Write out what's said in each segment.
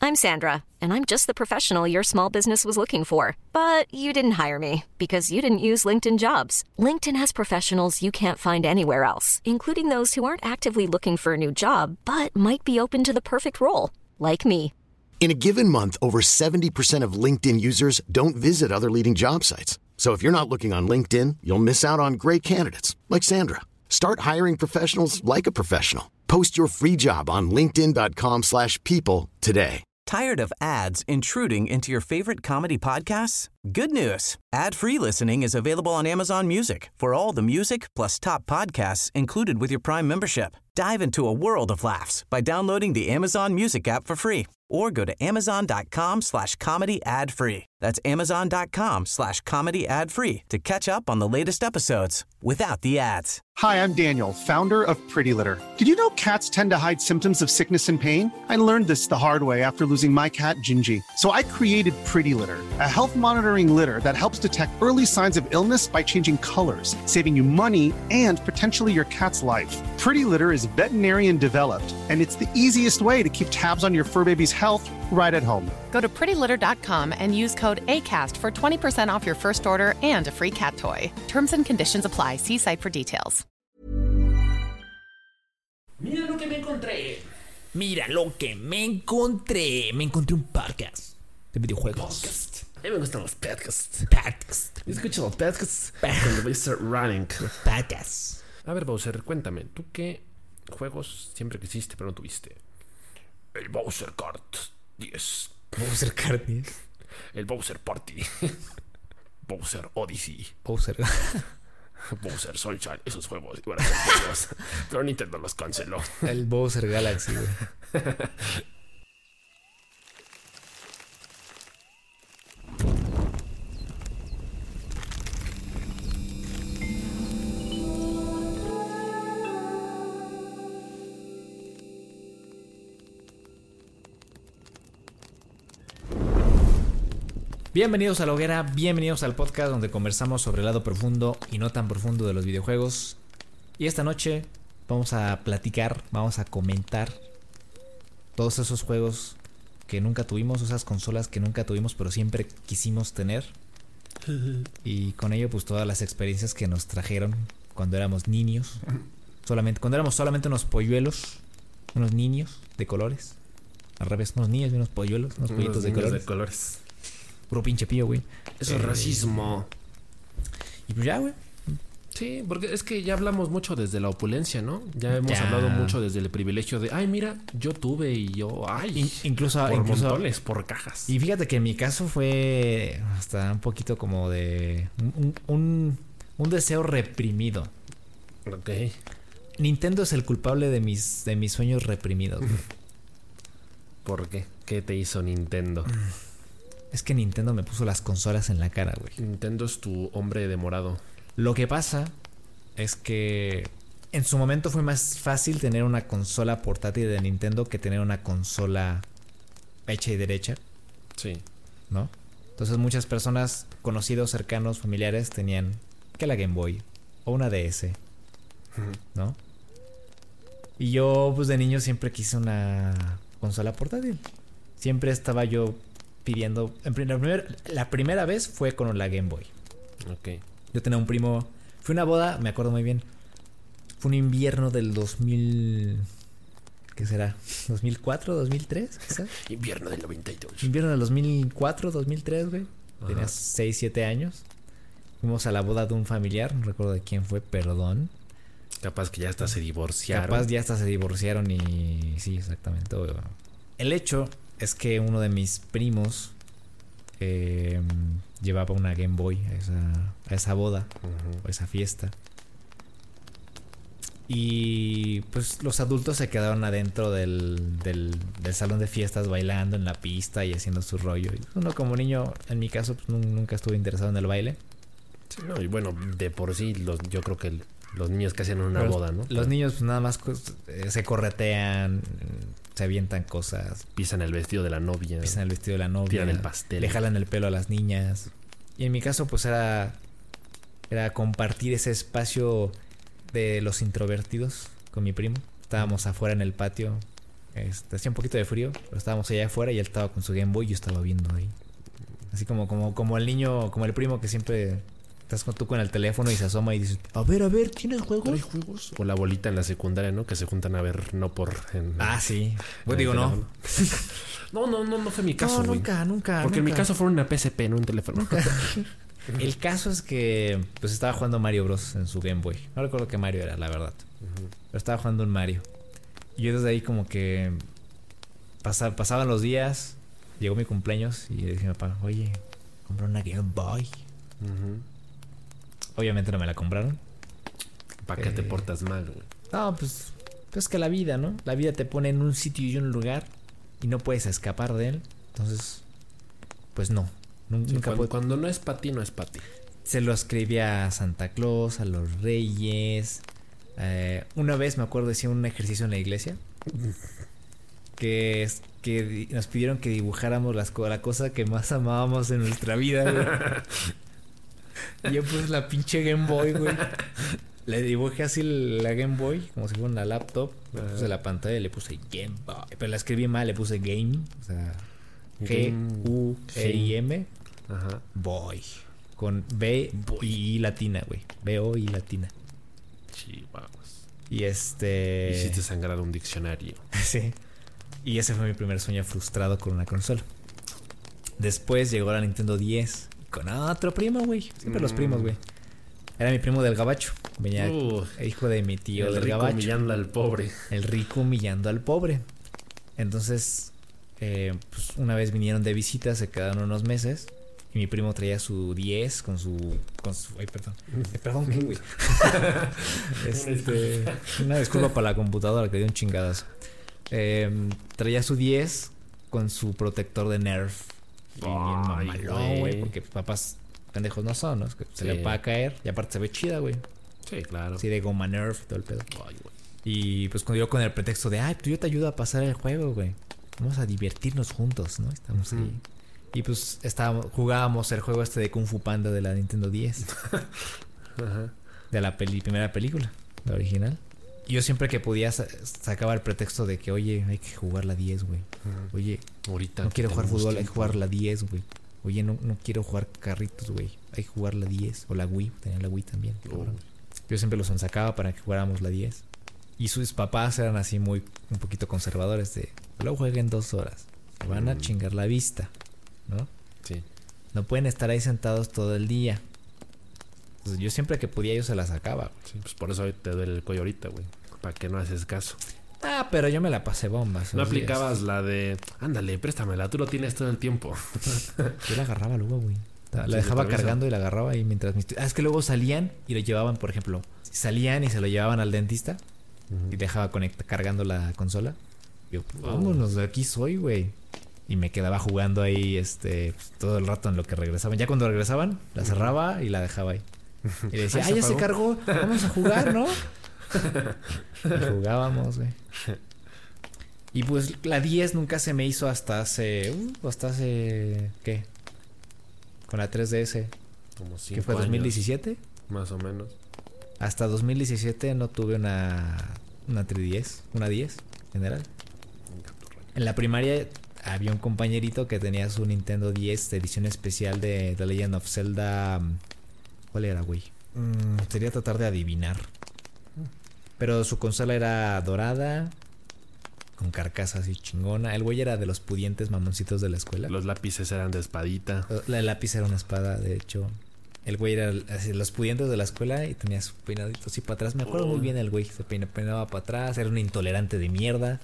I'm Sandra, and I'm just the professional your small business was looking for. But you didn't hire me because you didn't use LinkedIn Jobs. LinkedIn has professionals you can't find anywhere else, including those who aren't actively looking for a new job, but might be open to the perfect role, like me. In a given month, over 70% of LinkedIn users don't visit other leading job sites. So if you're not looking on LinkedIn, you'll miss out on great candidates like Sandra. Start hiring professionals like a professional. Post your free job on linkedin.com/people today. Tired of ads intruding into your favorite comedy podcasts? Good news. Ad-free listening is available on Amazon Music for all the music plus top podcasts included with your Prime membership. Dive into a world of laughs by downloading the Amazon Music app for free or go to amazon.com/comedy ad-free. That's amazon.com/comedy ad-free to catch up on the latest episodes without the ads. Hi, I'm Daniel, founder of Pretty Litter. Did you know cats tend to hide symptoms of sickness and pain? I learned this the hard way after losing my cat, Gingy. So I created Pretty Litter, a health monitoring litter that helps detect early signs of illness by changing colors, saving you money and potentially your cat's life. Pretty Litter is veterinarian developed, and it's the easiest way to keep tabs on your fur baby's health right at home. Go to prettylitter.com and use code ACAST for 20% off your first order and a free cat toy. Terms and conditions apply. See site for details. Mira lo que me encontré. Mira lo que me encontré. Me encontré un podcast de videojuegos. Podcast. A mí me gustan los podcasts. Podcast. Yo escucho los podcasts cuando voy a estar running. Podcast. A ver, Bowser, cuéntame. ¿Tú qué juegos siempre quisiste pero no tuviste? El Bowser Kart 10. Bowser Kart 10. El Bowser Party. Bowser Odyssey. Bowser. Bowser Sunshine. Esos juegos iban a ser buenos, pero Nintendo los canceló. El Bowser Galaxy, güey. Bienvenidos a La Hoguera, bienvenidos al podcast donde conversamos sobre el lado profundo y no tan profundo de los videojuegos. Y esta noche vamos a platicar, vamos a comentar todos esos juegos que nunca tuvimos, esas consolas que nunca tuvimos pero siempre quisimos tener. Y con ello pues todas las experiencias que nos trajeron cuando éramos niños. Cuando éramos solamente unos polluelos, unos niños de colores. Al revés, unos niños y unos polluelos, unos pollitos de colores. Puro pinche pío, güey. Eso es racismo. Y pues ya, güey. Sí, porque es que ya hablamos mucho desde la opulencia, ¿no? Ya hemos hablado mucho desde el privilegio de, ay, mira, yo tuve y yo, ay. Incluso montones, por cajas. Y fíjate que en mi caso fue hasta un poquito como de un deseo reprimido. Ok. Nintendo es el culpable de mis sueños reprimidos, güey. ¿Por qué? ¿Qué te hizo Nintendo? Es que Nintendo me puso las consolas en la cara, güey. Nintendo es tu hombre de morado. Lo que pasa es que en su momento fue más fácil tener una consola portátil de Nintendo que tener una consola hecha y derecha. Sí. ¿No? Entonces muchas personas, conocidos, cercanos, familiares, tenían que la Game Boy o una DS, ¿no? Y yo, pues de niño siempre quise una consola portátil. Siempre estaba yo pidiendo. La primera vez fue con la Game Boy. Ok. Yo tenía un primo. Fue una boda, me acuerdo muy bien. Fue un invierno del 2000. ¿Qué será? ¿2004? ¿2003? Quizás. Invierno del 92. Invierno del 2004, 2003, güey. Tenía 6, 7 años. Fuimos a la boda de un familiar. No recuerdo de quién fue, perdón. Capaz que ya hasta se divorciaron. Capaz ya hasta se didivorciaron y. Sí, exactamente. El hecho es que uno de mis primos llevaba una Game Boy a esa boda, a esa fiesta. Y pues los adultos se quedaron adentro del salón de fiestas bailando en la pista y haciendo su rollo. Y uno como niño, en mi caso, pues nunca estuve interesado en el baile. Sí, no, y bueno, de por sí, yo creo que los niños que hacen una boda, ¿no? Los niños pues nada más se corretean, se avientan cosas. Pisan el vestido de la novia. Tiran el pastel. Le jalan el pelo a las niñas. Y en mi caso pues era compartir ese espacio de los introvertidos con mi primo. Estábamos afuera en el patio Hacía un poquito de frío, pero estábamos allá afuera y él estaba con su Game Boy y yo estaba viendo ahí. Así como el niño, como el primo que siempre estás tú con el teléfono y se asoma y dices, a ver, ¿tienes juegos? ¿Hay juegos? O la bolita en la secundaria, ¿no? Que se juntan a ver, no por... Sí. Pues digo, no. No fue mi caso, güey. Nunca. Porque en mi caso fue una PSP, no un teléfono. El caso es que pues estaba jugando Mario Bros. En su Game Boy. No recuerdo qué Mario era, la verdad. Pero estaba jugando un Mario. Y yo desde ahí como que pasaban los días, llegó mi cumpleaños y le dije a mi papá, oye, compré una Game Boy. Obviamente no me la compraron. ¿Para qué te portas mal, güey? No, pues que la vida, ¿no? La vida te pone en un sitio y un lugar y no puedes escapar de él. Entonces, pues no. Nunca cuando no es para ti, no es para ti. Se lo escribí a Santa Claus, a los Reyes. Una vez me acuerdo, decía un ejercicio en la iglesia que nos pidieron que dibujáramos la cosa que más amábamos en nuestra vida, güey. Y yo puse la pinche Game Boy, güey. Le dibujé así la Game Boy como si fuera una laptop. Le puse la pantalla y le puse Game Boy. Pero la escribí mal, le puse Game. O sea, G-U-E-I-M. Ajá. Boy. Con B y latina, güey. B-O y latina. Sí, vamos. Y hiciste sangrar un diccionario. Sí. Y ese fue mi primer sueño frustrado con una consola. Después llegó la Nintendo 10 con otro primo, güey. Siempre los primos, güey. Era mi primo del gabacho. Venía hijo de mi tío del gabacho. El rico humillando al pobre. El rico humillando al pobre. Entonces, pues una vez vinieron de visita, se quedaron unos meses. Y mi primo traía su 10 con su ay, perdón. Perdón, ¿qué, güey? Una disculpa para la computadora que dio un chingadazo. Traía su 10 con su protector de Nerf. Y bien mamalón, güey. Porque papás pendejos no son, ¿no? Es que se le va a caer. Y aparte se ve chida, güey. Sí, claro. Sí, de goma Nerf y todo el pedo. Ay, güey. Y pues cuando yo con el pretexto de, pues yo te ayudo a pasar el juego, güey. Vamos a divertirnos juntos, ¿no? Estamos ahí. Y pues jugábamos el juego de Kung Fu Panda de la Nintendo 10. Ajá. De la primera película, la original. Y yo siempre que podía sacaba el pretexto de que, oye, hay que jugar la 10, güey. Oye, ahorita no quiero jugar fútbol, hay que jugar la 10, güey. Oye, no quiero jugar carritos, güey. Hay que jugar la 10. O la Wii, tenía la Wii también. Yo siempre los sacaba para que jugáramos la 10. Y sus papás eran así un poquito conservadores de, luego jueguen 2 horas. Se van a chingar la vista, ¿no? Sí. No pueden estar ahí sentados todo el día. Entonces yo siempre que podía yo se la sacaba. Sí, pues por eso te duele el cuello ahorita, güey. Para que no haces caso. Pero yo me la pasé bombas. No aplicabas la de, ándale, préstamela, tú lo tienes todo el tiempo. Yo la agarraba luego, güey. La dejaba cargando y la agarraba ahí mientras es que luego salían y lo llevaban, por ejemplo, salían y se lo llevaban al dentista y dejaba cargando la consola. Yo, vámonos, de aquí soy, güey. Y me quedaba jugando ahí pues, todo el rato en lo que regresaban. Ya cuando regresaban, la cerraba y la dejaba ahí. Y le decía, ya se cargó, vamos a jugar, ¿no? Y jugábamos, güey. Y pues la 10 nunca se me hizo hasta hace ¿qué? Con la 3DS. Como 5 ¿Qué fue? ¿2017? Más o menos. Hasta 2017 no tuve una 3DS, una 10 general. En la primaria había un compañerito que tenía su Nintendo 10 de edición especial de The Legend of Zelda. ¿Cuál era, güey? Sería tratar de adivinar. Pero su consola era dorada, con carcasa así chingona. El güey era de los pudientes mamoncitos de la escuela. Los lápices eran de espadita. El lápiz era una espada, de hecho. El güey era así, los pudientes de la escuela y tenía su peinadito así para atrás. Me acuerdo muy bien el güey. Se peinaba para atrás. Era un intolerante de mierda.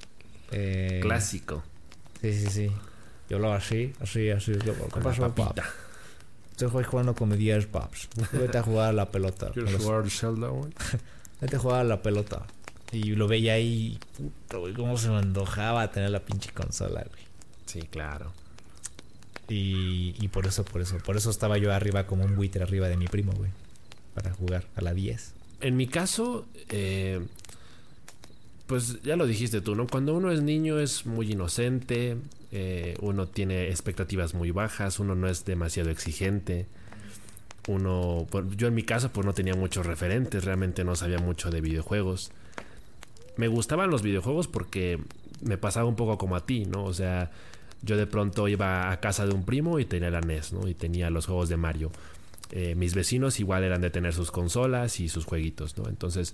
Clásico. Sí. Yo lo así. ¿Qué pasó, papá? Estoy jugando con mi 10, paps. Vete a jugar a la pelota. ¿Quieres jugar a Zelda, güey? Vete a jugar a la pelota. Y lo veía ahí. Puta, güey, cómo se me antojaba tener la pinche consola, güey. Sí, claro. Y por eso estaba yo arriba como un buitre arriba de mi primo, güey. Para jugar a la 10. En mi caso, pues ya lo dijiste tú, ¿no? Cuando uno es niño es muy inocente, uno tiene expectativas muy bajas, uno no es demasiado exigente. Yo en mi caso pues no tenía muchos referentes, realmente no sabía mucho de videojuegos. Me gustaban los videojuegos porque me pasaba un poco como a ti, ¿no? O sea, yo de pronto iba a casa de un primo y tenía la NES, ¿no? Y tenía los juegos de Mario. Mis vecinos igual eran de tener sus consolas y sus jueguitos, ¿no? Entonces,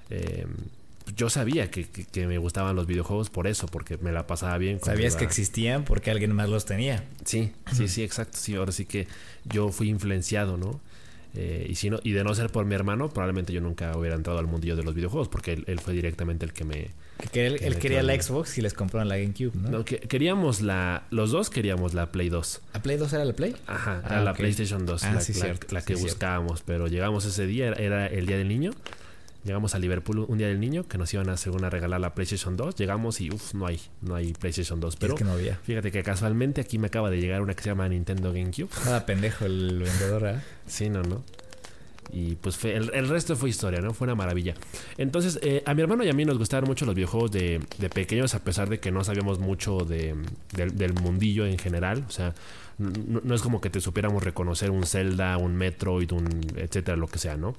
yo sabía que me gustaban los videojuegos por eso, porque me la pasaba bien. Sabías que existían porque alguien más los tenía. Sí, exacto. Sí, ahora sí que yo fui influenciado, ¿no? Y de no ser por mi hermano, probablemente yo nunca hubiera entrado al mundillo de los videojuegos, porque él fue directamente el que me... Él quería la Xbox y les compraron la GameCube, ¿no? No, queríamos los dos queríamos la Play 2. ¿La Play 2 era la Play? Ajá, era la PlayStation 2, la que buscábamos. Pero llegamos ese día, era el Día del Niño. Llegamos a Liverpool un Día del Niño, que nos iban a según a regalar la PlayStation 2. Llegamos y no hay PlayStation 2. Pero es que no había. Fíjate que casualmente aquí me acaba de llegar una que se llama Nintendo GameCube. Nada pendejo el vendedor, ¿eh? Sí, no. Y pues el resto fue historia, ¿no? Fue una maravilla. Entonces, a mi hermano y a mí nos gustaron mucho los videojuegos de pequeños, a pesar de que no sabíamos mucho del mundillo en general. O sea, no es como que te supiéramos reconocer un Zelda, un Metroid, etcétera, lo que sea, ¿no?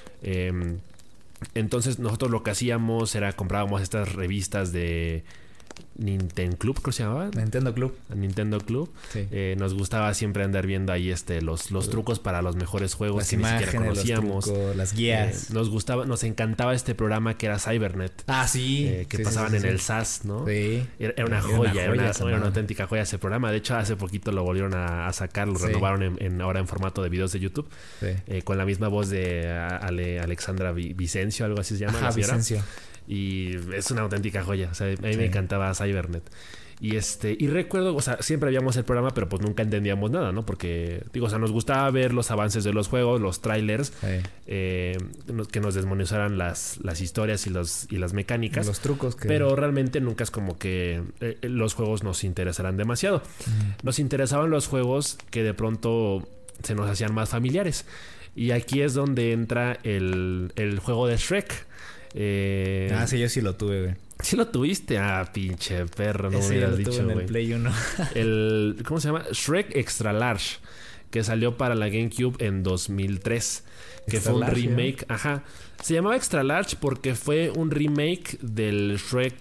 Entonces, nosotros lo que hacíamos era comprábamos estas revistas de Nintendo Club, creo que se llamaba. Nintendo Club. Sí. Nos gustaba siempre andar viendo ahí los trucos para los mejores juegos las que imágenes, ni siquiera conocíamos. Los trucos, las guías. Nos encantaba este programa que era Cybernet. Ah, sí. Que pasaban en el SAS, ¿no? Sí. Era una joya, era una auténtica joya ese programa. De hecho, hace poquito lo volvieron a sacar, lo renovaron ahora en formato de videos de YouTube. Sí. Con la misma voz de Alexandra Vicencio, algo así se llama. Ajá, Vicencio. Y es una auténtica joya. O sea, a mí me encantaba Cybernet. Y recuerdo, o sea, siempre veíamos el programa, pero pues nunca entendíamos nada, ¿no? Porque, digo, o sea, nos gustaba ver los avances de los juegos, los trailers, que nos desmenuzaran las historias y las mecánicas. Los trucos. Pero realmente nunca es como que los juegos nos interesaran demasiado. Nos interesaban los juegos que de pronto se nos hacían más familiares. Y aquí es donde entra el juego de Shrek. Sí, yo sí lo tuve, güey. ¿Sí lo tuviste? Ah, pinche perro, no me hubieras dicho, güey. En el Play 1. ¿Cómo se llama? Shrek Extra Large, que salió para la GameCube en 2003. Que fue un remake. ¿No? Ajá. Se llamaba Extra Large porque fue un remake del Shrek.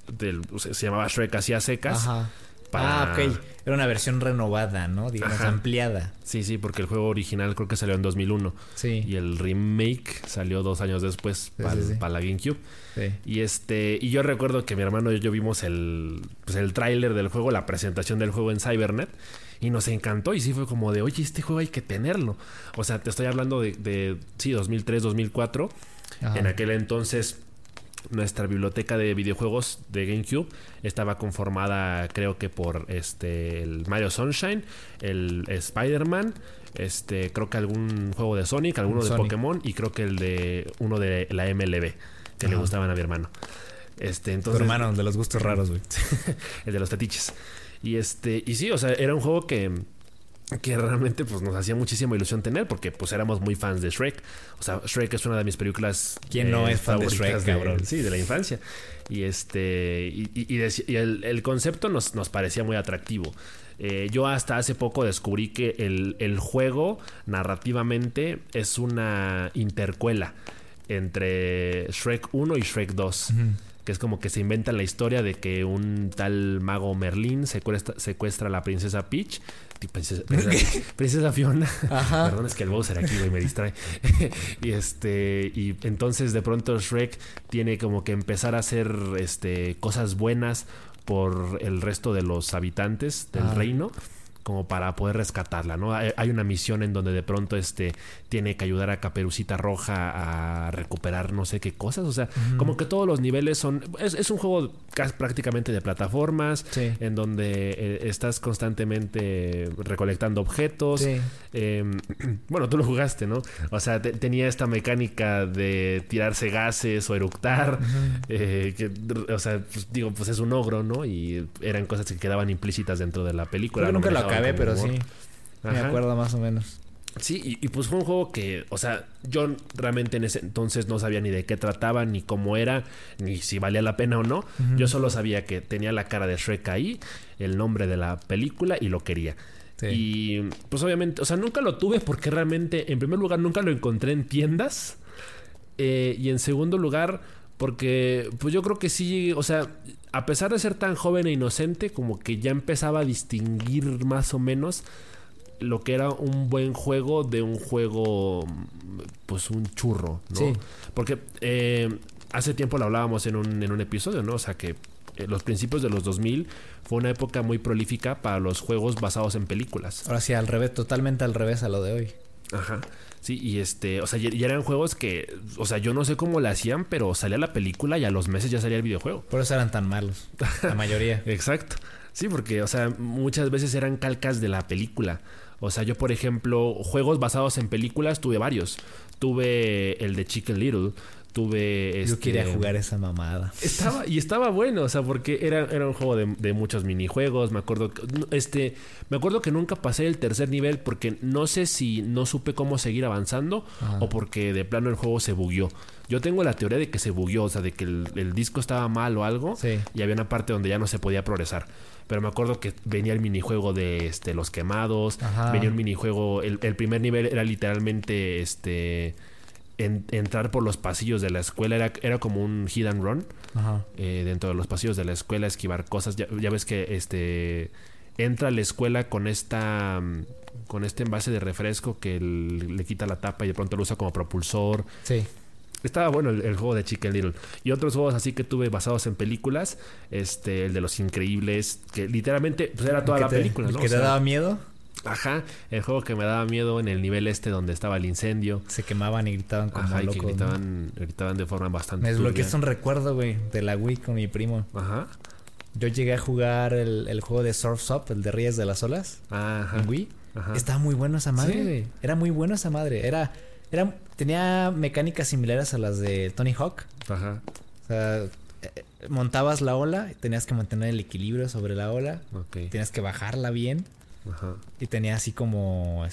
Se llamaba Shrek así a secas. Ajá. Ok. Era una versión renovada, ¿no? Digamos, ampliada. Sí, porque el juego original creo que salió en 2001. Sí. Y el remake salió 2 años después para la GameCube. Sí. Y yo recuerdo que mi hermano y yo vimos el tráiler del juego, la presentación del juego en Cybernet. Y nos encantó. Y sí fue como de, oye, este juego hay que tenerlo. O sea, te estoy hablando de 2003, 2004. Ajá. En aquel entonces... Nuestra biblioteca de videojuegos de GameCube estaba conformada, creo que por el Mario Sunshine, el Spider-Man, creo que algún juego de Sonic, alguno de Pokémon y creo que uno de la MLB que le gustaban a mi hermano. Entonces, tu hermano, de los gustos raros, güey. El de los fetiches. Y sí, o sea, era un juego que realmente pues nos hacía muchísima ilusión tener porque pues éramos muy fans de Shrek. O sea, Shrek es una de mis películas. ¿Quién no es fan de Shrek, cabrón? Sí, de la infancia. Y el concepto nos parecía muy atractivo. Yo hasta hace poco descubrí que el juego narrativamente es una intercuela entre Shrek 1 y Shrek 2. Uh-huh. Que es como que se inventa la historia de que un tal mago Merlín secuestra a la princesa Peach. Princesa Fiona. Ajá. Perdón, es que el Bowser aquí, güey, me distrae. Y entonces de pronto Shrek tiene como que empezar a hacer cosas buenas por el resto de los habitantes del reino, como para poder rescatarla, ¿no? Hay una misión en donde de pronto tiene que ayudar a Caperucita Roja a recuperar no sé qué cosas. O sea, como que todos los niveles son... Es un juego prácticamente de plataformas, en donde estás constantemente recolectando objetos. Sí. Bueno, tú lo jugaste, ¿no? O sea, tenía esta mecánica de tirarse gases o eructar. O sea, pues es un ogro, ¿no? Y eran cosas que quedaban implícitas dentro de la película. Yo nunca lo acabé, pero sí. Me acuerdo más o menos. Sí, y pues fue un juego que, o sea, yo realmente en ese entonces no sabía ni de qué trataba, ni cómo era, ni si valía la pena o no. Uh-huh. Yo solo sabía que tenía la cara de Shrek ahí, el nombre de la película y lo quería. Sí. Y pues obviamente, o sea, nunca lo tuve porque realmente, en primer lugar, nunca lo encontré en tiendas. Y en segundo lugar, Porque pues yo creo que sí, o sea, a pesar de ser tan joven e inocente, como que ya empezaba a distinguir más o menos lo que era un buen juego de un juego, pues un churro, ¿no? Sí. Porque hace tiempo lo hablábamos en un episodio, ¿no? O sea que los principios de los 2000 fue una época muy prolífica para los juegos basados en películas. Ahora sí, al revés, totalmente al revés a lo de hoy. Ajá. Sí, y o sea, ya eran juegos que, o sea, yo no sé cómo lo hacían, pero salía la película y a los meses ya salía el videojuego. Por eso eran tan malos, la mayoría. Exacto. Sí, porque, o sea, muchas veces eran calcas de la película. O sea, yo, por ejemplo, juegos basados en películas tuve varios. Tuve el de Chicken Little. Tuve Yo quería jugar esa mamada. Estaba bueno, o sea, porque era un juego de muchos minijuegos. Me acuerdo que nunca pasé el tercer nivel porque no sé si no supe cómo seguir avanzando o porque de plano el juego se bugueó. Yo tengo la teoría de que se bugueó, o sea, de que el disco estaba mal o algo, sí, y había una parte donde ya no se podía progresar. Pero me acuerdo que venía el minijuego de los quemados, venía un minijuego, el primer nivel era literalmente entrar por los pasillos de la escuela, era como un hit and run. Dentro de los pasillos de la escuela, esquivar cosas. Ya ves que entra a la escuela con este envase de refresco que le quita la tapa y de pronto lo usa como propulsor. Sí. Estaba bueno el juego de Chicken Little. Y otros juegos así que tuve basados en películas, el de Los Increíbles, que literalmente pues era toda la película, ¿no? ¿El que te daba miedo? Ajá, el juego que me daba miedo en el nivel donde estaba el incendio. Se quemaban y gritaban como locos. Y que gritaban de forma bastante Me desbloqueaste un recuerdo, güey, de la Wii con mi primo. Ajá. Yo llegué a jugar el juego de Surf's Up, el de Ríes de las Olas. Ajá. En Wii. Ajá. Estaba muy bueno esa madre, güey. ¿Sí? Era muy bueno esa madre. Tenía mecánicas similares a las de Tony Hawk. Ajá. O sea, montabas la ola y tenías que mantener el equilibrio sobre la ola. Okay. Tenías que bajarla bien. Ajá. Y tenía así como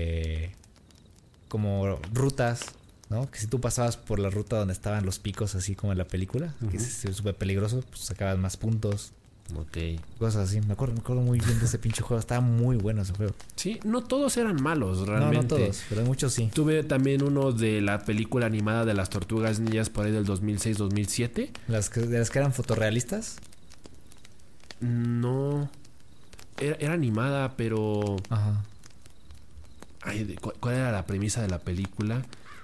como rutas, ¿no? Que si tú pasabas por la ruta donde estaban los picos, así como en la película, que es súper peligroso, pues sacabas más puntos. Ok. Cosas así. Me acuerdo muy bien de ese pinche juego. Estaba muy bueno ese juego. Sí, no todos eran malos, realmente. No todos, pero muchos sí. Tuve también uno de la película animada de las Tortugas Ninjas por ahí del 2006-2007. ¿De las que eran fotorrealistas? No. Era animada, pero... Ajá. Ay, ¿cuál era la premisa de la película?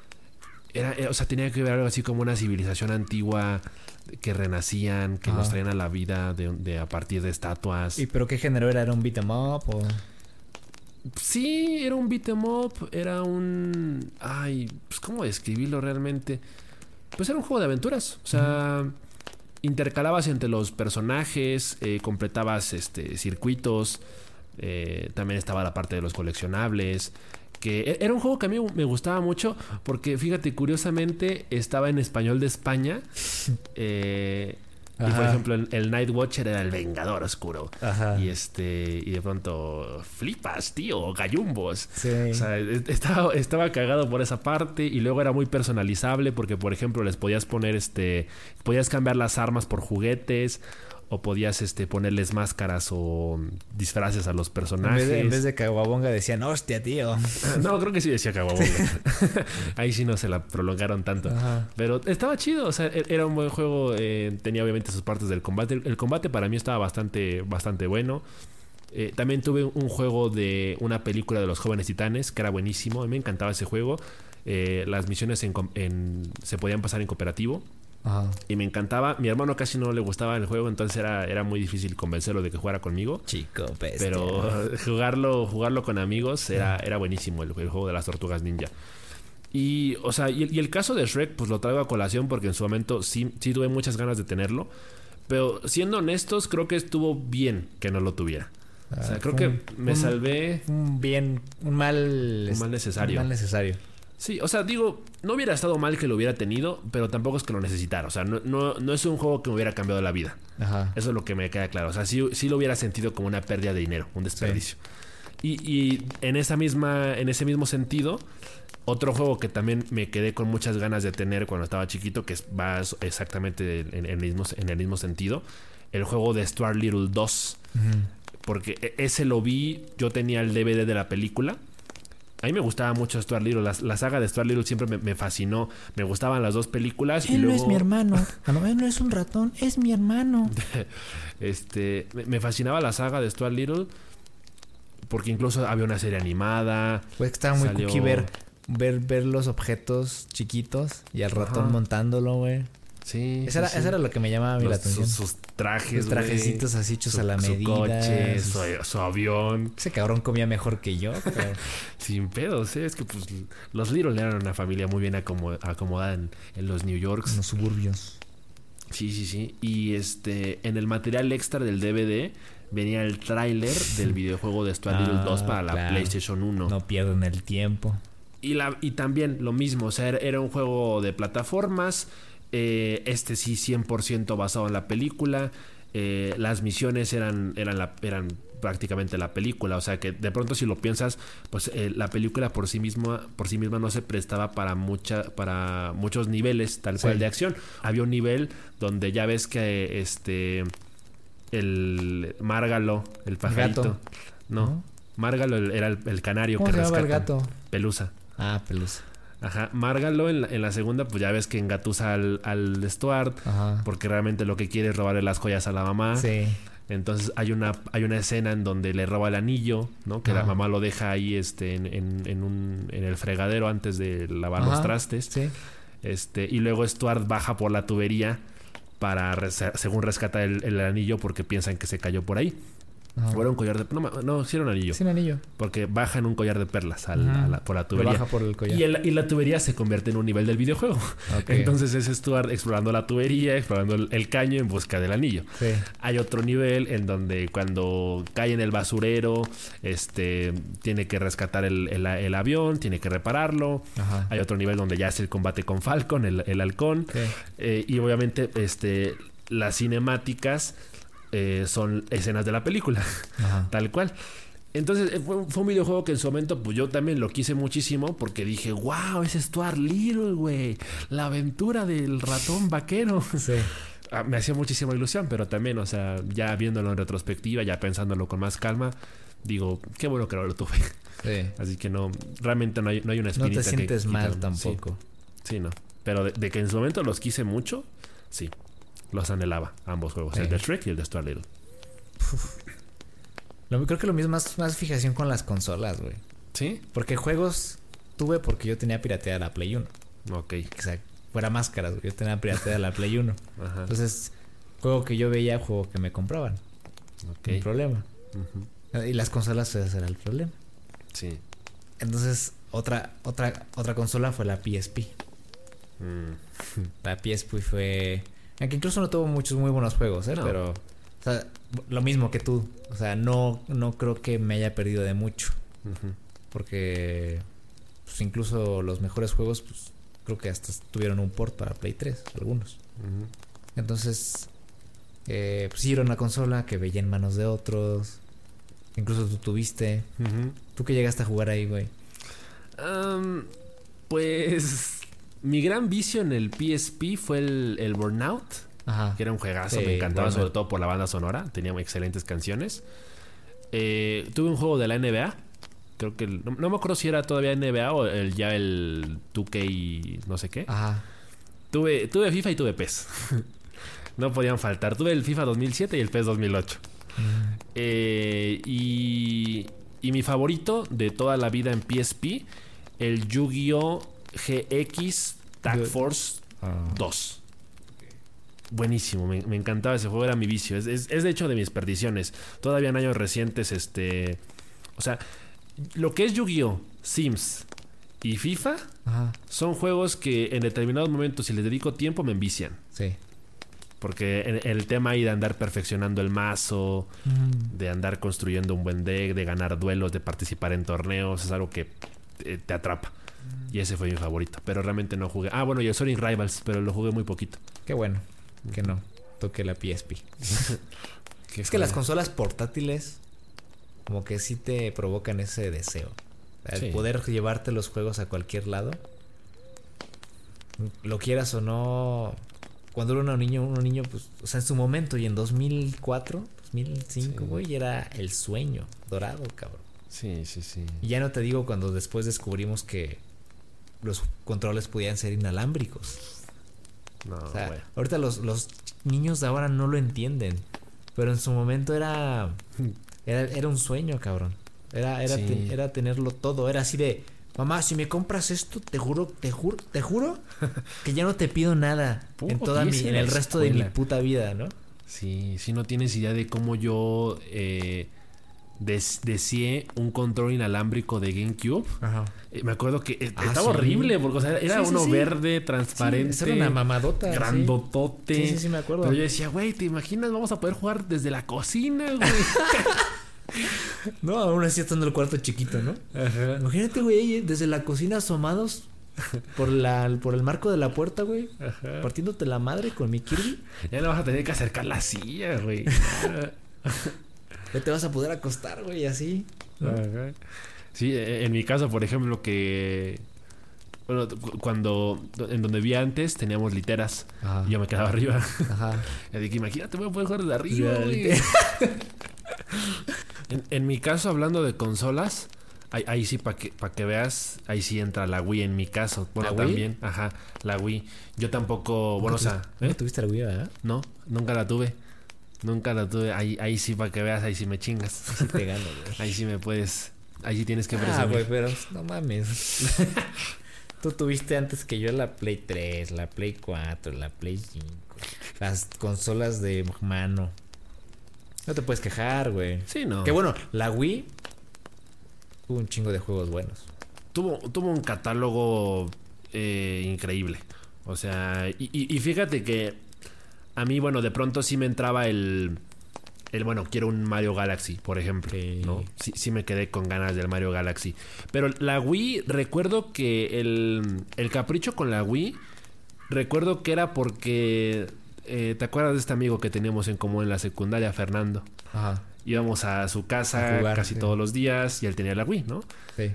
O sea, tenía que ver algo así como una civilización antigua que renacían, que los traían a la vida a partir de estatuas. ¿Y pero qué género era? ¿Era un beat 'em up o...? Sí, era un beat 'em up, era un... Ay, pues ¿cómo describirlo realmente? Pues era un juego de aventuras, o sea... Intercalabas entre los personajes, completabas circuitos, también estaba la parte de los coleccionables, que era un juego que a mí me gustaba mucho porque, fíjate, curiosamente estaba en español de España. Y por ejemplo el Night Watcher era el Vengador Oscuro. Ajá. Y de pronto flipas, tío, gallumbos. Sí. O sea, estaba cagado por esa parte. Y luego era muy personalizable porque, por ejemplo, les podías poner podías cambiar las armas por juguetes, o podías ponerles máscaras o disfraces a los personajes. En vez de caguabonga decían hostia, tío. No, creo que sí decía caguabonga. Ahí sí no se la prolongaron tanto. Ajá. Pero estaba chido, o sea, era un buen juego. Tenía obviamente sus partes del combate. El combate para mí estaba bastante bueno. También tuve un juego de una película de los Jóvenes Titanes que era buenísimo. A mí me encantaba ese juego. Las misiones se podían pasar en cooperativo. Ajá. Y me encantaba. Mi hermano casi no le gustaba el juego, entonces era muy difícil convencerlo de que jugara conmigo. Chico, bestia. Pero jugarlo con amigos era buenísimo, el juego de las Tortugas Ninja. Y, o sea, y el caso de Shrek, pues lo traigo a colación porque en su momento sí tuve muchas ganas de tenerlo. Pero siendo honestos, creo que estuvo bien que no lo tuviera. O sea, creo que me salvé. Un mal necesario. Un mal necesario. Sí, o sea, digo, no hubiera estado mal que lo hubiera tenido, pero tampoco es que lo necesitara. O sea, no es un juego que me hubiera cambiado la vida. Ajá. Eso es lo que me queda claro. O sea, sí lo hubiera sentido como una pérdida de dinero, un desperdicio. Sí. Y en ese mismo sentido, otro juego que también me quedé con muchas ganas de tener cuando estaba chiquito, que va exactamente en el mismo sentido, el juego de Stuart Little 2. Uh-huh. Porque ese lo vi, yo tenía el DVD de la película. A mí me gustaba mucho Stuart Little. La saga de Stuart Little siempre me fascinó. Me gustaban las dos películas. Él no es mi hermano. No, él no es un ratón, es mi hermano. Me fascinaba la saga de Stuart Little porque incluso había una serie animada. Pues que estaba muy cookie ver los objetos chiquitos y al ratón montándolo, güey. Sí. Esa era lo que me llamaba a mí la atención. Sus trajes, sus trajecitos así hechos a la medida. Su coche, su avión. Ese cabrón comía mejor que yo. Pero... Sin pedos, ¿eh? Es que pues los Little eran una familia muy bien acomodada en los New Yorks. En los suburbios. Sí. Y en el material extra del DVD venía el tráiler del videojuego de Stuart Little 2 para la PlayStation 1. No pierden el tiempo. Y también lo mismo, o sea, era un juego de plataformas. Sí 100% basado en la película. Las misiones eran prácticamente la película, o sea que de pronto si lo piensas, pues la película por sí misma no se prestaba para muchos niveles tal cual de acción. Había un nivel donde ya ves que el Márgalo, el pajarito, gato. no, Márgalo era el canario que rescata. El gato? Pelusa. Pelusa. Ajá, Márgalo en la segunda, pues ya ves que engatusa al Stuart. Ajá. Porque realmente lo que quiere es robarle las joyas a la mamá. Sí. Entonces hay una escena en donde le roba el anillo, ¿no? Que la mamá lo deja ahí en el fregadero antes de lavar los trastes. Sí. Y luego Stuart baja por la tubería para según rescatar el anillo porque piensan que se cayó por ahí. O era un collar de... No, sí era un anillo. Sí, un anillo. Porque baja en un collar de perlas por la tubería. Baja por el collar. Y la tubería se convierte en un nivel del videojuego. Okay. Entonces es Stuart explorando la tubería, explorando el caño en busca del anillo. Sí. Hay otro nivel en donde cuando cae en el basurero, tiene que rescatar el avión, tiene que repararlo. Ajá. Hay otro nivel donde ya es el combate con Falcon, el halcón. Okay. Y obviamente las cinemáticas... son escenas de la película. Ajá. Tal cual. Entonces fue un videojuego que en su momento pues yo también lo quise muchísimo porque dije, wow, es Stuart Little, güey, la aventura del ratón vaquero. Sí. Me hacía muchísima ilusión, pero también, o sea, ya viéndolo en retrospectiva, ya pensándolo con más calma, digo, qué bueno que no lo tuve. Sí. Así que realmente no hay una espinita. No te sientes mal tampoco. Sí, no. Pero de que en su momento los quise mucho, sí. Los anhelaba, ambos juegos, el de Shrek y el de Stuart Little. Creo que lo mismo más fijación con las consolas, güey. ¿Sí? Porque juegos tuve porque yo tenía pirateada la Play 1. Ok. Exacto. Fuera máscaras, güey. Yo tenía pirateada la Play 1. Ajá. Entonces, juego que yo veía, juego que me compraban. Ok. Un problema. Y las consolas, ese era el problema. Sí. Entonces, otra consola fue la PSP. La PSP fue... Aunque incluso no tuvo muchos muy buenos juegos, No. Pero... O sea, lo mismo que tú. O sea, no creo que me haya perdido de mucho. Porque... Pues incluso los mejores juegos, pues... Creo que hasta tuvieron un port para Play 3. Algunos. Entonces... pues sí, era una consola que veía en manos de otros. Incluso tú tuviste. ¿Tú qué llegaste a jugar ahí, güey? Pues... Mi gran vicio en el PSP fue el Burnout. Ajá. Que era un juegazo. Sí, me encantaba, Burnout. sobre todo por la banda sonora. Tenía excelentes canciones. Tuve un juego de la NBA. Creo que... No me acuerdo si era todavía NBA o ya el 2K y no sé qué. Ajá. Tuve FIFA y tuve PES. No podían faltar. Tuve el FIFA 2007 y el PES 2008. Y mi favorito de toda la vida en PSP, el Yu-Gi-Oh! GX Tag Force 2. Buenísimo, me encantaba ese juego, era mi vicio. Es de hecho de mis perdiciones. Todavía en años recientes, o sea, lo que es Yu-Gi-Oh!, Sims y FIFA, Ajá. son juegos que en determinados momentos, si les dedico tiempo, me envician. Sí. Porque el tema ahí de andar perfeccionando el mazo, de andar construyendo un buen deck, de ganar duelos, de participar en torneos, es algo que te atrapa. Y ese fue mi favorito. Pero realmente no jugué. Bueno, y el Sonic Rivals, pero lo jugué muy poquito. Qué bueno que no toqué la PSP. Es que las consolas portátiles como que sí te provocan ese deseo. El Sí. poder llevarte los juegos a cualquier lado. Lo quieras o no. Cuando era uno niño, pues, o sea, en su momento y en 2004, 2005, güey, era el sueño dorado, cabrón. Sí. Y ya no te digo cuando después descubrimos que los controles podían ser inalámbricos. No, O sea, güey. ahorita los niños de ahora no lo entienden. Pero en su momento era un sueño, cabrón. Era tenerlo todo. Era así de, mamá, si me compras esto, te juro que ya no te pido nada en el resto de mi puta vida, ¿no? Sí, no tienes idea de cómo yo deseé un control inalámbrico de GameCube. Ajá. Me acuerdo que estaba sí. horrible, porque o sea, era Sí, uno verde, transparente. Sí, era una mamadota. Grandotote. Sí, me acuerdo. Pero yo decía, güey, ¿te imaginas? Vamos a poder jugar desde la cocina, güey. No, aún así estando en el cuarto chiquito, ¿no? Ajá. Imagínate, güey, desde la cocina asomados por el marco de la puerta, güey. Ajá. Partiéndote la madre con mi Kirby. Ya no vas a tener que acercar la silla, güey. Ya te vas a poder acostar, güey, así. Ajá. Sí, en mi caso, por ejemplo, que... Bueno, cuando... En donde vivía antes, teníamos literas. Ajá. Y yo me quedaba arriba. Ajá. Y dije, imagínate, voy a poder jugar desde arriba, güey. En mi caso, hablando de consolas... Ahí sí, para que veas, ahí sí entra la Wii en mi caso. Bueno, ¿La Wii? también, ajá, la Wii. Yo tampoco, bueno, o sea... ¿No tuviste la Wii, verdad? No, nunca la tuve. Ahí sí, para que veas, ahí sí me chingas. Sí te gano, güey. Ahí sí me puedes... Ahí sí tienes que presumir. Güey, pero no mames. Tú tuviste antes que yo la Play 3, la Play 4, la Play 5. Las consolas de mano. No te puedes quejar, güey. Sí, no. Que bueno, la Wii tuvo un chingo de juegos buenos. Tuvo un catálogo increíble. O sea, y fíjate que a mí, bueno, de pronto sí me entraba bueno, quiero un Mario Galaxy, por ejemplo, Sí. ¿no? Sí me quedé con ganas del Mario Galaxy. Pero la Wii, recuerdo que el capricho con la Wii, recuerdo que era porque... ¿te acuerdas de este amigo que teníamos en común en la secundaria, Fernando? Ajá. Íbamos a su casa A jugar, casi sí. todos los días y él tenía la Wii, ¿no? Sí.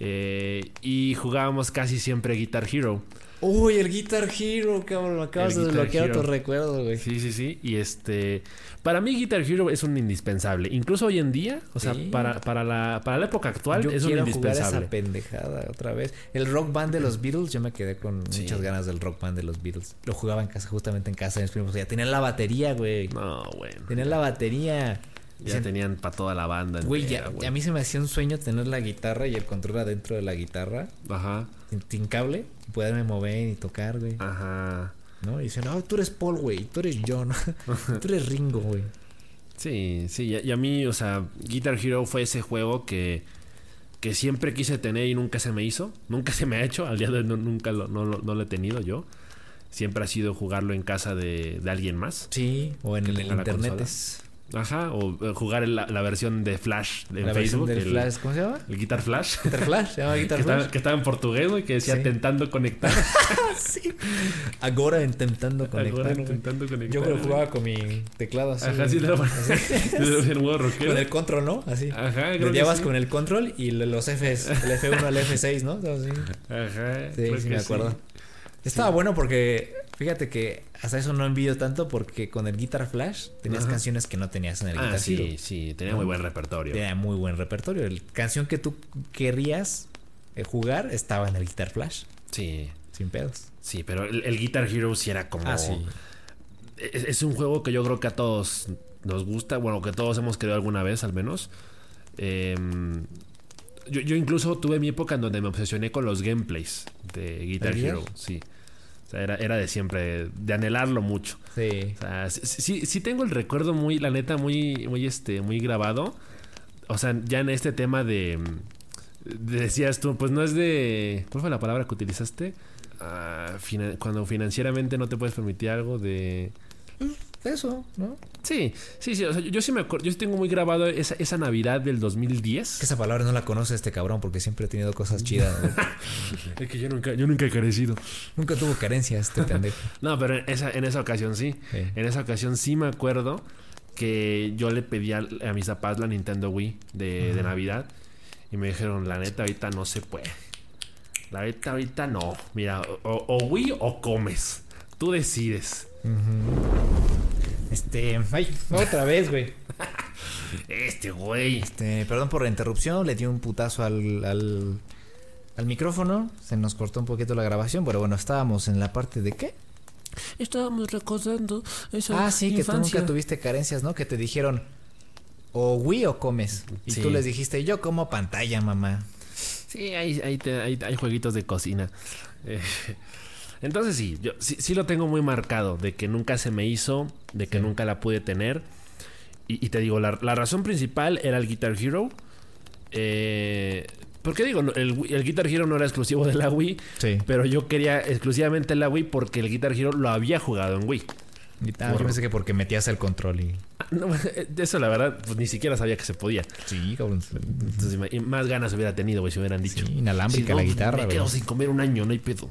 Y jugábamos casi siempre Guitar Hero. Uy, el Guitar Hero, cabrón. Me acabas de El Guitar desbloquear Hero. otro recuerdo, güey. Sí. Y para mí Guitar Hero es un indispensable. Incluso hoy en día, o sea, Sí. para la época actual Yo es un quiero jugar indispensable. esa pendejada otra vez. El Rock Band de los Beatles, yo me quedé con Sí. muchas ganas del Rock Band de los Beatles. Lo jugaba en casa, justamente en casa de mis primos. Ya tenían la batería, güey. No, bueno. Tenían la batería. Ya tenían para toda la banda. Güey, entera, a mí se me hacía un sueño tener la guitarra y el control adentro de la guitarra. Ajá. Sin cable. Y poderme mover y tocar, güey. Ajá. ¿No? Y dicen, no, tú eres Paul, güey. Tú eres John. Tú eres Ringo, güey. Sí. Y a mí, o sea, Guitar Hero fue ese juego que siempre quise tener y nunca se me hizo. Nunca se me ha hecho. Al día de hoy nunca no lo he tenido yo. Siempre ha sido jugarlo en casa de alguien más. Sí, o en Que el tenga la internet. consola. Ajá, o jugar la versión de Flash en La versión Facebook. del Flash, ¿cómo se llama? El Guitar Flash. Guitar Flash, se llama Guitar que, Flash. que estaba en portugués, güey, que decía Sí. tentando conectar. Sí. Agora intentando conectar. Ahora güey. intentando conectar. Yo creo que jugaba con mi teclado así. Ajá, güey. sí, el modo rockero. Con el control, ¿no? Así. Ajá, Le creo que llevas sí. con el control y los Fs, el F1 al F6, ¿no? Así. Ajá. Sí, creo sí que me acuerdo. Estaba bueno porque, fíjate que hasta eso no envidio tanto porque con el Guitar Flash tenías Ajá. canciones que no tenías en el Guitar Hero. Sí, tenía muy buen repertorio. Tenía muy buen repertorio. La canción que tú querrías jugar estaba en el Guitar Flash, Sí, sin pedos. sí, pero el Guitar Hero sí era como... Sí. Es un juego que yo creo que a todos nos gusta, bueno, que todos hemos querido alguna vez al menos. Yo incluso tuve mi época en donde me obsesioné con los gameplays de Guitar ¿Verdad? Hero, sí. O sea, era de siempre, de anhelarlo mucho. Sí. O sea, sí tengo el recuerdo muy, la neta, muy grabado. O sea, ya en este tema decías tú, pues no es de... ¿Cuál fue la palabra que utilizaste? Cuando financieramente no te puedes permitir algo de... Eso, ¿no? Sí. O sea, yo sí me acuerdo, yo sí tengo muy grabado esa Navidad del 2010. Que esa palabra no la conoce este cabrón porque siempre ha tenido cosas chidas, güey. Es que yo nunca he carecido. Nunca tuvo carencias este pendejo. No, pero en esa ocasión sí. Sí. En esa ocasión sí me acuerdo que yo le pedí a mis papás la Nintendo Wii de Navidad. Y me dijeron, la neta, ahorita no se puede. La neta, ahorita no. Mira, o Wii o comes. Tú decides. Ay, otra vez, güey. Este güey. Perdón por la interrupción, le di un putazo al micrófono. Se nos cortó un poquito la grabación, pero bueno, estábamos en la parte de ¿qué? Estábamos recordando esa sí, que tú nunca tuviste carencias, ¿no? Que te dijeron o Wii o comes. Y Sí. tú les dijiste, yo como pantalla, mamá. Sí, hay jueguitos de cocina. Entonces sí, yo sí lo tengo muy marcado, de que nunca se me hizo, de que nunca la pude tener. Y te digo, la razón principal era el Guitar Hero. Porque digo, el Guitar Hero no era exclusivo de la Wii, Sí. pero yo quería exclusivamente la Wii porque el Guitar Hero lo había jugado en Wii. Yo pensé que porque metías el control y... No, eso la verdad, pues ni siquiera sabía que se podía. Sí, cabrón. Entonces, y más ganas hubiera tenido, güey, si hubieran dicho. Sí, inalámbrica Sí, la guitarra, me güey. quedo sin comer un año, no hay pedo.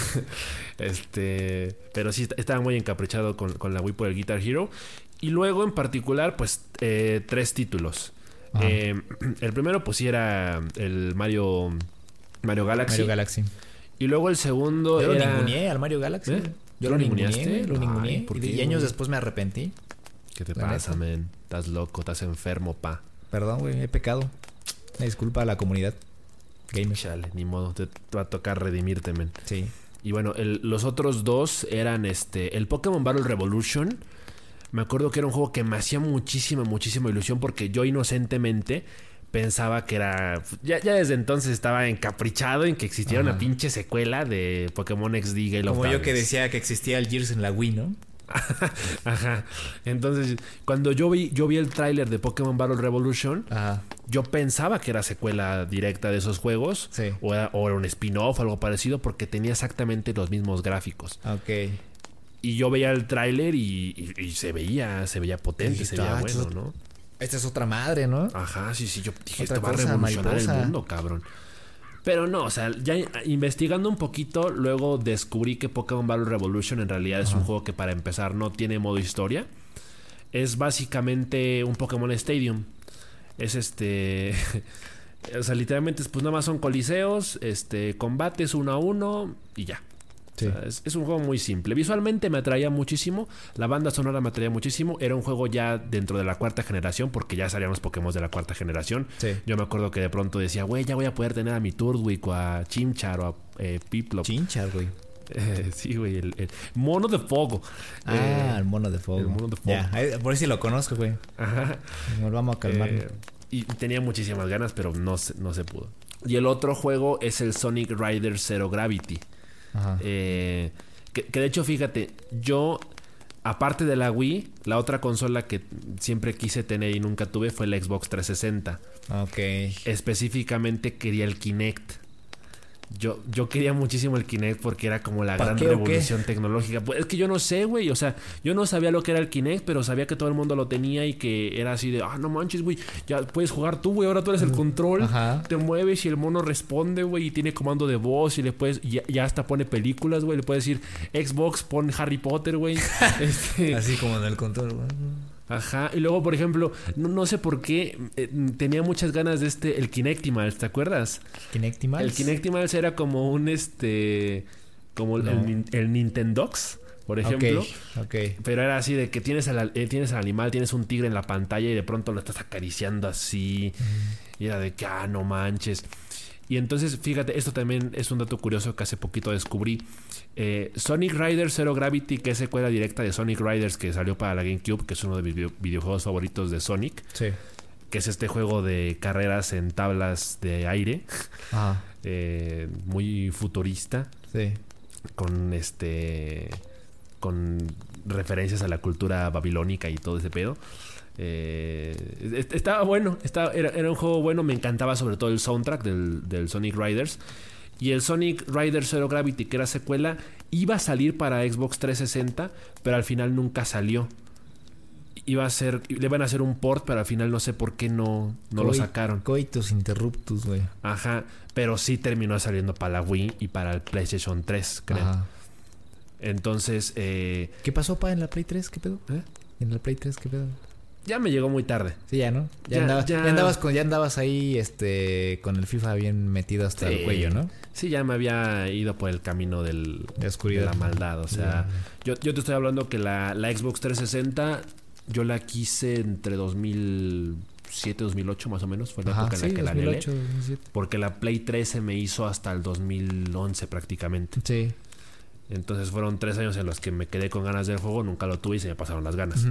Pero sí, estaba muy encaprichado con la Wii por el Guitar Hero. Y luego, en particular, pues, 3 títulos. El primero, pues sí, era el Mario Galaxy. Mario Galaxy. Y luego el segundo Yo era... lo ninguneé al Mario Galaxy. ¿Eh? Yo ¿Lo lo ninguneé, ninguneaste? lo ninguneé. Ay, ¿por qué, Y años güey? después me arrepentí. ¿Qué te La pasa, neta. men? Estás loco, estás enfermo, pa. Perdón, güey, he pecado. Una disculpa a la comunidad gamer. Chale, ni modo, te va a tocar redimirte, men. Sí. Y bueno, los otros dos eran el Pokémon Battle Revolution. Me acuerdo que era un juego que me hacía muchísima ilusión porque yo inocentemente pensaba que era... Ya desde entonces estaba encaprichado en que existiera una pinche secuela de Pokémon XD Gale of Como yo Darkness. que decía que existía el Gears en la Wii, ¿no? Ajá. Entonces, cuando yo vi el tráiler de Pokémon Battle Revolution, Ajá. yo pensaba que era secuela directa de esos juegos. Sí. O era un spin-off o algo parecido porque tenía exactamente los mismos gráficos. Ok. Y yo veía el tráiler y se veía potente, se veía bueno, ¿no? Esta es otra madre, ¿no? Ajá, sí, yo dije, Otra esto va a cosa, revolucionar mariposa. el mundo, cabrón. Pero no, o sea, ya investigando un poquito, luego descubrí que Pokémon Battle Revolution en realidad es un juego que para empezar no tiene modo historia. Es básicamente un Pokémon Stadium. Es o sea, literalmente pues nada más son coliseos, combates 1 a 1 y ya. Sí. O sea, es un juego muy simple. Visualmente me atraía muchísimo. La banda sonora me atraía muchísimo. Era un juego ya dentro de la 4ª generación, porque ya salían los Pokémon de la 4ª generación. Sí. Yo me acuerdo que de pronto decía, güey, ya voy a poder tener a mi Turtwig o a Chimchar o a Piplup. Chinchar, güey. Sí, güey, el mono de fuego. El mono de fuego. El mono de fuego. Ya, por si lo conozco, güey. Ajá. Nos vamos a calmar. Y tenía muchísimas ganas, pero no se pudo. Y el otro juego es el Sonic Riders Zero Gravity. Ajá. Que de hecho, fíjate, yo, aparte de la Wii, la otra consola que siempre quise tener y nunca tuve fue la Xbox 360. Ok. Específicamente quería el Kinect. Yo quería muchísimo el Kinect porque era como la gran qué o qué? revolución tecnológica. Pues es que yo no sé, güey. O sea, yo no sabía lo que era el Kinect, pero sabía que todo el mundo lo tenía y que era así de, no manches, güey. Ya puedes jugar tú, güey. Ahora tú eres el control. Ajá. Te mueves y el mono responde, güey. Y tiene comando de voz y le puedes... Ya hasta pone películas, güey. Le puedes decir, Xbox, pon Harry Potter, güey. Así como en el control, güey. Ajá, y luego, por ejemplo, no sé por qué tenía muchas ganas de el Kinectimals, ¿te acuerdas? Kinectimals. El Kinectimals era como un como el Nintendox, por ejemplo. Ok. Pero era así de que tienes al animal, tienes un tigre en la pantalla y de pronto lo estás acariciando así. Y era de que, no manches. Y entonces, fíjate, esto también es un dato curioso que hace poquito descubrí. Sonic Riders Zero Gravity, que es secuela directa de Sonic Riders que salió para la GameCube, que es uno de mis videojuegos favoritos de Sonic. Sí. Que es este juego de carreras en tablas de aire. Ajá. Muy futurista. Sí. Con con referencias a la cultura babilónica y todo ese pedo. Estaba bueno, era un juego bueno. Me encantaba sobre todo el soundtrack del Sonic Riders. Y el Sonic Riders Zero Gravity, que era secuela, iba a salir para Xbox 360, pero al final nunca salió. Le iban a hacer un port, pero al final no sé por qué no lo sacaron. Coitus interruptus, güey. Ajá, pero sí terminó saliendo para la Wii y para el PlayStation 3, creo. Ajá. Entonces, ¿qué pasó, en la Play 3? ¿Qué pedo? ¿En la Play 3 qué pedo? Ya me llegó muy tarde. Sí, ya, ¿no? Ya andabas ahí con el FIFA bien metido hasta el cuello, ¿no? Sí, ya me había ido por el camino de oscuridad, de la maldad. O sea, yo te estoy hablando que la Xbox 360 yo la quise entre 2000 2007, 2008 más o menos. Fue la época en la que 2008, la anhelé. 2007. Porque la Play 3 se me hizo hasta el 2011 prácticamente. Sí. Entonces fueron 3 años en los que me quedé con ganas del juego. Nunca lo tuve y se me pasaron las ganas.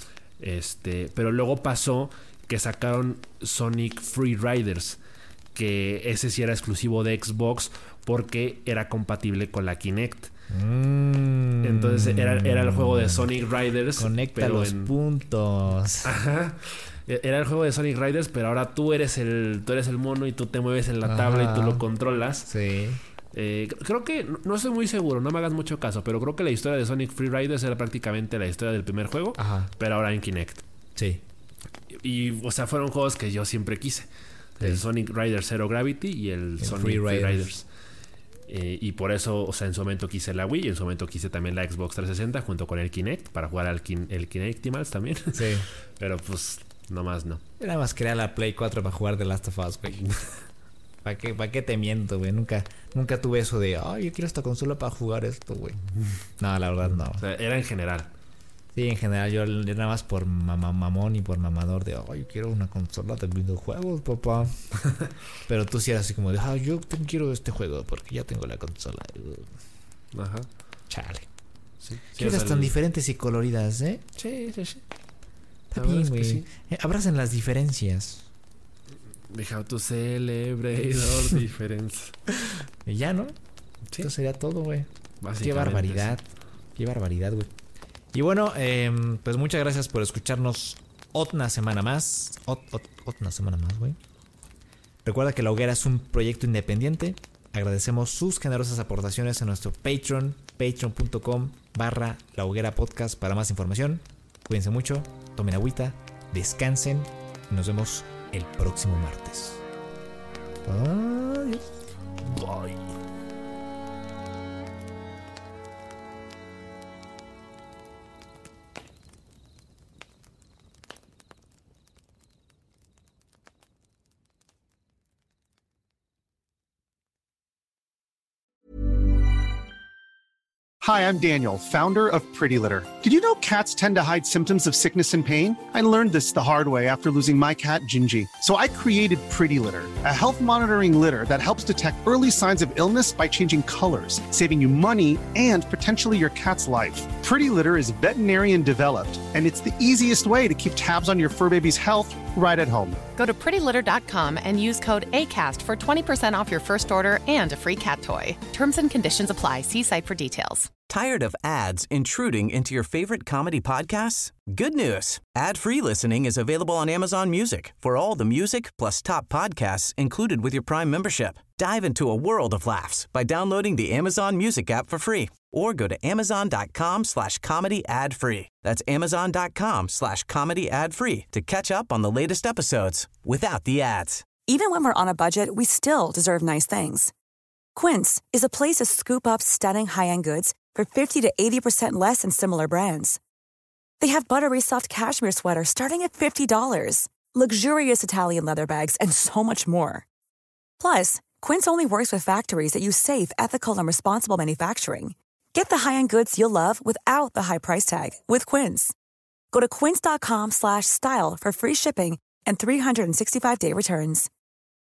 Pero luego pasó que sacaron Sonic Free Riders, que ese sí era exclusivo de Xbox porque era compatible con la Kinect. Entonces era el juego de Sonic Riders. Conecta los puntos. Ajá. Era el juego de Sonic Riders, pero ahora tú eres el mono y tú te mueves en la tabla y tú lo controlas. Sí. Creo que, no estoy muy seguro, no me hagas mucho caso, pero creo que la historia de Sonic Free Riders era prácticamente la historia del primer juego, pero ahora en Kinect. Sí. Y, o sea, fueron juegos que yo siempre quise. Sí. El Sonic Riders Zero Gravity y el Sonic Free Riders. Y por eso, o sea, en su momento quise la Wii y en su momento quise también la Xbox 360 junto con el Kinect para jugar el Kinectimals también. Sí. Pero pues, nomás no. Yo nada más quería la Play 4 para jugar The Last of Us, güey. ¿Para qué te miento, güey? Nunca tuve eso de, yo quiero esta consola para jugar esto, güey. No, la verdad no. O sea, era en general. Sí, en general yo nada más por mamón y por mamador de, yo quiero una consola de videojuegos, papá. Pero tú sí eras así como de, yo quiero este juego porque ya tengo la consola. Ajá. Chale. Sí, ¿qué eras tan diferentes y coloridas, eh? Sí. Está bien, güey. Sí. Abracen las diferencias. We have to celebrate our difference. Y ya, ¿no? Sí. Esto sería todo, güey. Qué barbaridad. Sí. Qué barbaridad, güey. Y bueno, pues muchas gracias por escucharnos otra semana más. Otra semana más, güey. Recuerda que La Hoguera es un proyecto independiente. Agradecemos sus generosas aportaciones en nuestro Patreon, patreon.com/La Hoguera Podcast para más información. Cuídense mucho, tomen agüita, descansen y nos vemos el próximo martes. Adiós. Bye. Hi, I'm Daniel, founder of Pretty Litter. Did you know cats tend to hide symptoms of sickness and pain? I learned this the hard way after losing my cat, Gingy. So I created Pretty Litter, a health monitoring litter that helps detect early signs of illness by changing colors, saving you money and potentially your cat's life. Pretty Litter is veterinarian developed, and it's the easiest way to keep tabs on your fur baby's health right at home. Go to prettylitter.com and use code ACAST for 20% off your first order and a free cat toy. Terms and conditions apply. See site for details. Tired of ads intruding into your favorite comedy podcasts? Good news. Ad-free listening is available on Amazon Music for all the music plus top podcasts included with your Prime membership. Dive into a world of laughs by downloading the Amazon Music app for free or go to amazon.com/comedy ad-free. That's amazon.com/comedy ad-free to catch up on the latest episodes without the ads. Even when we're on a budget, we still deserve nice things. Quince is a place to scoop up stunning high-end goods for 50 to 80% less than similar brands. They have buttery soft cashmere sweaters starting at $50, luxurious Italian leather bags, and so much more. Plus, Quince only works with factories that use safe, ethical, and responsible manufacturing. Get the high-end goods you'll love without the high price tag with Quince. Go to quince.com/style for free shipping and 365-day returns.